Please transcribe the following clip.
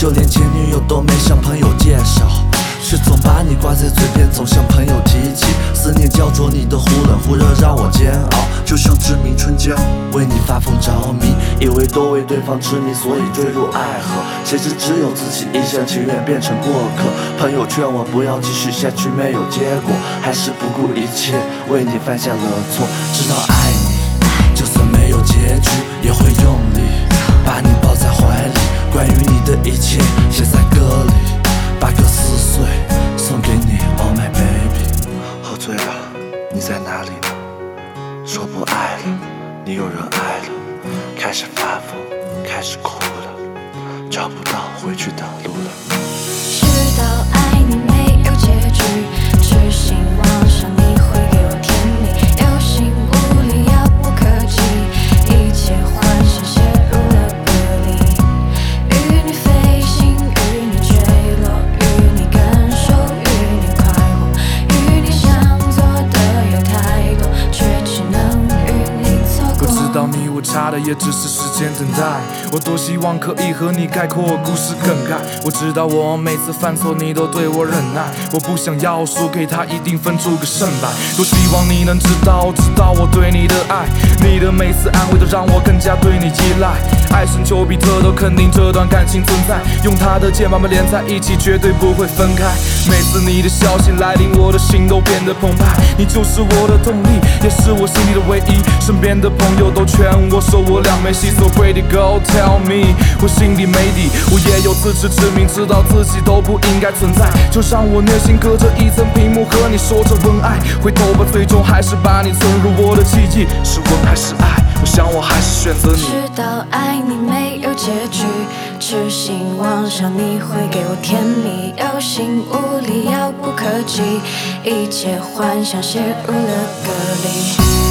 就连前女友都没向朋友介绍，却总把你挂在嘴边，总向朋友提起。思念焦灼你的忽冷忽热，让我煎熬，就像志明春娇，为你发疯着迷，以为都为对方痴迷，所以坠入爱河。谁知只有自己一厢情愿变成过客。朋友劝我不要继续下去，没有结果，还是不顾一切为你犯下了错。知道爱你，就算没有结局，也会用力把你抱在怀里，关于你的一切写在歌里，把歌撕碎送给你 ，Oh my baby。喝醉了，你在哪里呢？说不爱了，你有人爱了，开始发疯，开始哭了，找不到回去的路了。 知道爱你没有结局，痴心妄想你会给我甜蜜，有心无力遥不可及，一切幻想陷入了隔离。与你飞行，与你坠落，与你感受，与你快活，与你想做的有太多，却只能与你错过。 我知道你我差的也只是时间等待，我多希望可以和你概括故事梗概。我知道我每次犯错你都对我忍耐，我不想要输给他一定分出个胜败。多希望你能知道我对你的爱，你的每次安慰都让我更加对你依赖。爱神丘比特都肯定这段感情存在，用他的剑把我们连在一起，绝对不会分开。每次你的消息来临，我的心都变得澎湃，你就是我的动力，也是我心里的唯一。身边的朋友都劝我说我俩没戏 ，So pretty girl tell me， 我心里没底，我也有自知之明，知道自己都不应该存在，就让我内心隔着一层屏幕和你说着文爱，回头吧，最终还是把你存入我的记忆，是文还是爱？我想我还是选择你。 知道爱你没有结局，痴心妄想你会给我甜蜜，有心无力遥不可及，一切幻想陷入了隔离。